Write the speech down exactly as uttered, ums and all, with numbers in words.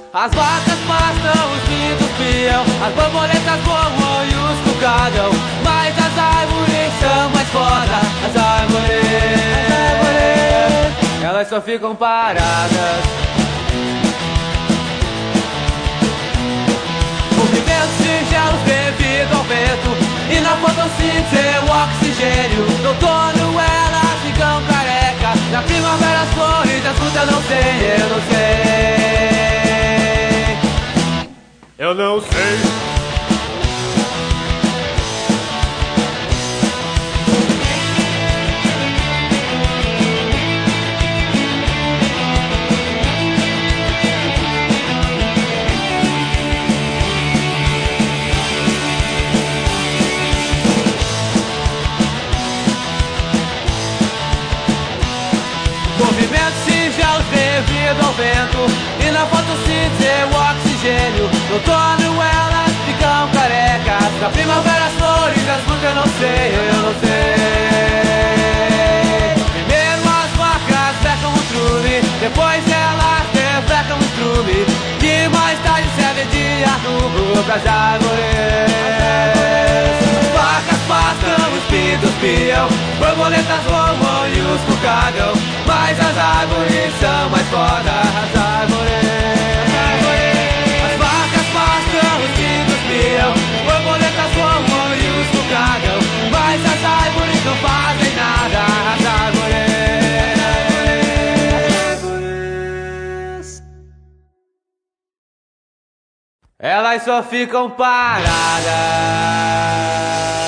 As vacas pastam, os pintos piam, as borboletas voam e os cucos cagam. Mas as árvores são mais foda, as árvores, as árvores, elas só ficam paradas. Movimentos singelos devido ao vento, e na fotossíntese o oxigênio. No outono elas ficam carecas, na primavera as flores, as frutas eu não sei, eu não sei. Eu não sei. Movimentos singelos devido ao vento, e na fotossíntese o oxigênio. No outono elas ficam carecas, na primavera as flores, as frutas eu não sei, eu não sei. Primeiro as vacas becam o trume, depois elas defecam o trume, que mais tarde serve de adubo pras árvores. As vacas pastam, os pintos piam, borboletas voam e os cucos cagam. Mas as árvores são mais foda, as árvores. As vacas pastam, os pintos piam, borboletas voam e os cucos cagam. Mas as árvores não fazem nada, as árvores, elas só ficam paradas.